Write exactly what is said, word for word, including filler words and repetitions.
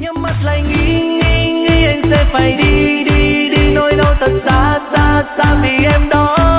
nhắm mắt lại nghĩ nghĩ nghĩ anh sẽ phải đi đi đi nỗi đau thật xa xa xa vì em đó.